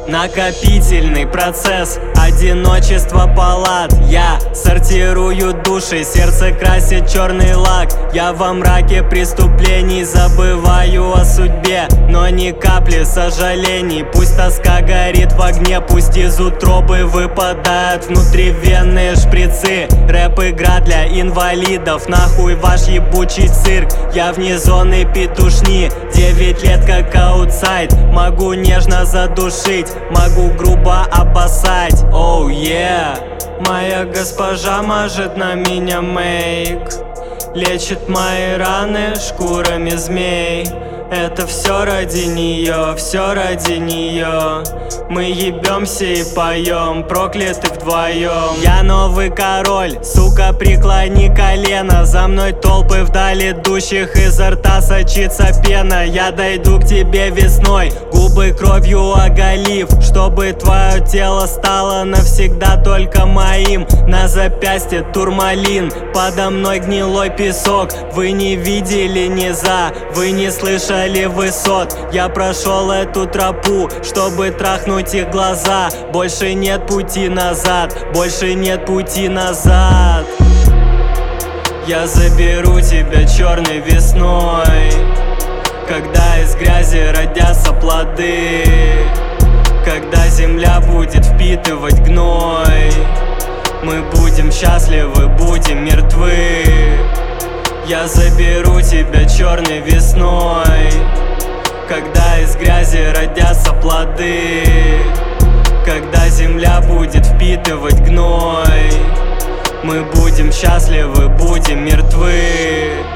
Накопительный процесс, одиночество палат. Я сортирую души, сердце красит черный лак. Я во мраке преступлений забываю о судьбе, но ни капли сожалений. Пусть тоска горит в огне, пусть из утробы выпадают внутривенные шприцы. Рэп игра для инвалидов, нахуй ваш ебучий цирк. Я вне зоны петушни, 9 лет как аутсайд. Могу нежно задушить, могу грубо обоссать. Оу, yeah. Моя госпожа мажет на меня мейк, лечит мои раны шкурами змей. Это все ради нее, все ради нее. Мы ебемся и поем, прокляты вдвоем. Я новый король, сука, преклони колено. За мной толпы вдаль идущих, изо рта сочится пена. Я дойду к тебе весной, губы кровью оголив, чтобы твое тело стало навсегда только моим. На запястье турмалин, подо мной гнилой песок. Вы не видели низа, вы не слышали высот. Я прошел эту тропу, чтобы трахнуть их глаза. Больше нет пути назад, больше нет пути назад. Я заберу тебя черной весной, когда из грязи родятся плоды, когда земля будет впитывать гной. Мы будем счастливы, будем мертвы. Я заберу тебя черной весной, когда из грязи родятся плоды, когда земля будет впитывать гной. Мы будем счастливы, будем мертвы.